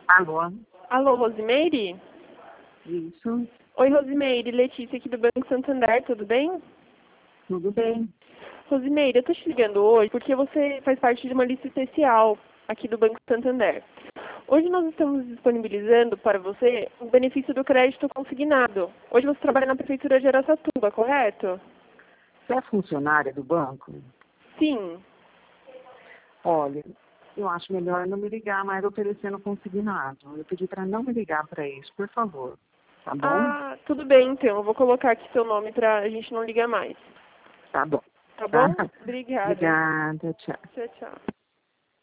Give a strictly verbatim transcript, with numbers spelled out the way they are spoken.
Alô? Alô, Rosimeire? Isso, Oi, Rosimeire, Letícia aqui do Banco Santander, tudo bem? tudo bem. Rosimeire, eu tô te ligando hoje porque você faz parte de uma lista especial aqui do Banco Santander. Hoje nós estamos disponibilizando para você o benefício do crédito consignado. Hoje você trabalha na Prefeitura de Araçatuba, correto? Você é funcionária do banco? Sim. Olha, eu acho melhor não me ligar mais oferecendo consignado. Eu pedi para não me ligar para isso, por favor. Tá bom? Ah, tudo bem então. Eu vou colocar aqui seu nome para a gente não ligar mais. Tá bom. Tá Tá? bom? Obrigada. Obrigada, tchau. Tchau, tchau.